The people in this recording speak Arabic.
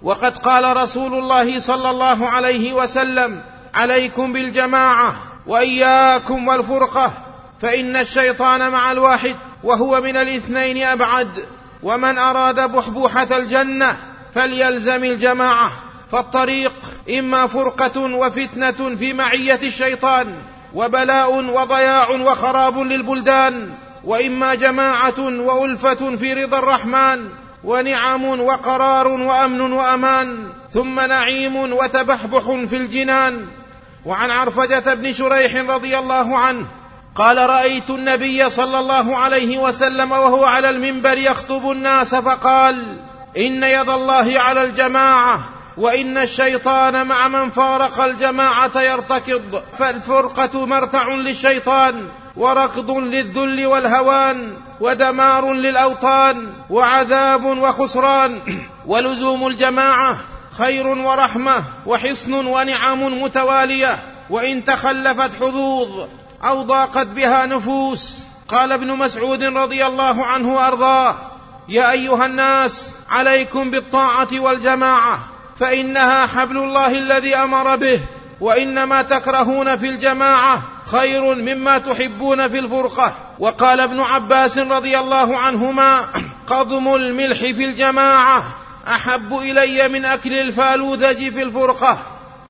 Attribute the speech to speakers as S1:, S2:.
S1: وقد قال رسول الله صلى الله عليه وسلم: عليكم بالجماعة وإياكم والفرقة، فإن الشيطان مع الواحد وهو من الاثنين أبعد. ومن أراد بحبوحة الجنة فليلزم الجماعة، فالطريق إما فرقة وفتنة في معية الشيطان وبلاء وضياع وخراب للبلدان، وإما جماعة وألفة في رضا الرحمن ونعم وقرار وأمن وأمان، ثم نعيم وتبحبح في الجنان. وعن عرفجة بن شريح رضي الله عنه قال: رأيت النبي صلى الله عليه وسلم وهو على المنبر يخطب الناس فقال: إن يد الله على الجماعة، وإن الشيطان مع من فارق الجماعة يرتكض، فالفرقة مرتع للشيطان وركض للذل والهوان ودمار للأوطان وعذاب وخسران. ولزوم الجماعة خير ورحمة وحصن ونعم متوالية، وإن تخلفت حظوظ أو ضاقت بها نفوس. قال ابن مسعود رضي الله عنه وأرضاه: يا أيها الناس، عليكم بالطاعة والجماعة، فإنها حبل الله الذي أمر به، وإنما تكرهون في الجماعة خير مما تحبون في الفرقة. وقال ابن عباس رضي الله عنهما: قضم الملح في الجماعة أحب إلي من أكل الفالوذج في الفرقة.